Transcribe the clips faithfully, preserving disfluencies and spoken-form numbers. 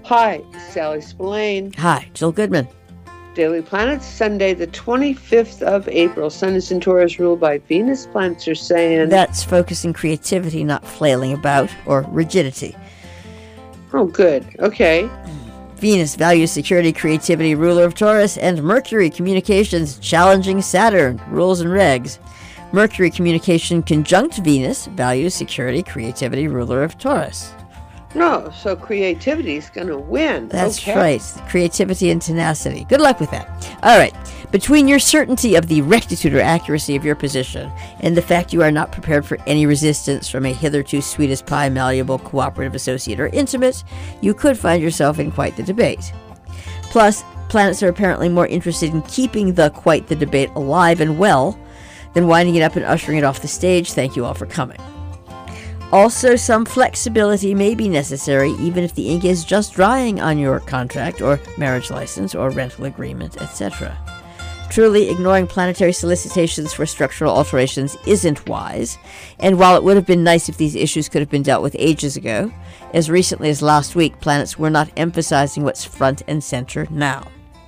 Hi, Sally Spillane. Hi, Jill Goodman. Daily Planets, Sunday, the twenty-fifth of April. Sun is in Taurus, ruled by Venus. Planets are saying... That's focusing creativity, not flailing about or rigidity. Oh, good. Okay. Venus, values security, creativity, ruler of Taurus, and Mercury, communications, challenging Saturn, rules and regs. Mercury, communication, conjunct Venus, values security, creativity, ruler of Taurus. No, so creativity is going to win. That's okay. right. Creativity and tenacity. Good luck with that. All right. Between your certainty of the rectitude or accuracy of your position and the fact you are not prepared for any resistance from a hitherto sweet as pie, malleable, cooperative associate or intimate, you could find yourself in quite the debate. Plus, planets are apparently more interested in keeping the quite the debate alive and well than winding it up and ushering it off the stage. Thank you all for coming. Also, some flexibility may be necessary even if the ink is just drying on your contract or marriage license or rental agreement, et cetera. Truly, ignoring planetary solicitations for structural alterations isn't wise, and while it would have been nice if these issues could have been dealt with ages ago, as recently as last week, planets were not emphasizing what's front and center now.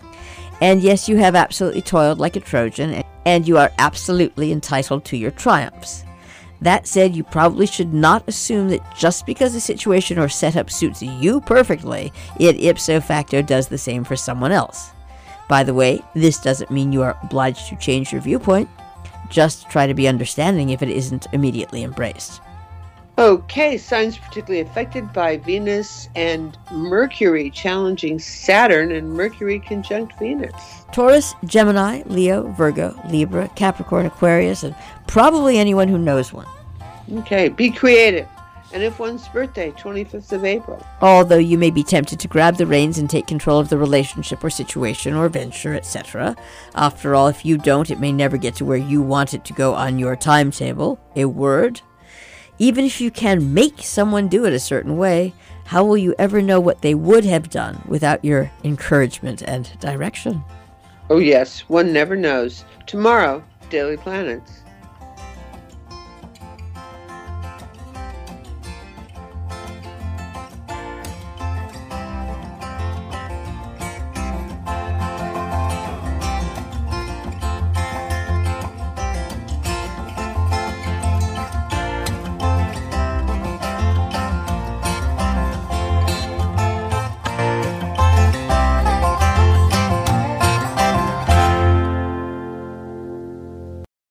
And yes, you have absolutely toiled like a Trojan, and you are absolutely entitled to your triumphs. That said, you probably should not assume that just because a situation or setup suits you perfectly, it ipso facto does the same for someone else. By the way, this doesn't mean you are obliged to change your viewpoint. Just try to be understanding if it isn't immediately embraced. Okay, signs particularly affected by Venus and Mercury challenging Saturn and Mercury conjunct Venus. Taurus, Gemini, Leo, Virgo, Libra, Capricorn, Aquarius, and probably anyone who knows one. Okay, be creative. And if one's birthday, twenty-fifth of April. Although you may be tempted to grab the reins and take control of the relationship or situation or venture, et cetera. After all, if you don't, it may never get to where you want it to go on your timetable. A word? Even if you can make someone do it a certain way, how will you ever know what they would have done without your encouragement and direction? Oh yes, one never knows. Tomorrow, Daily Planets.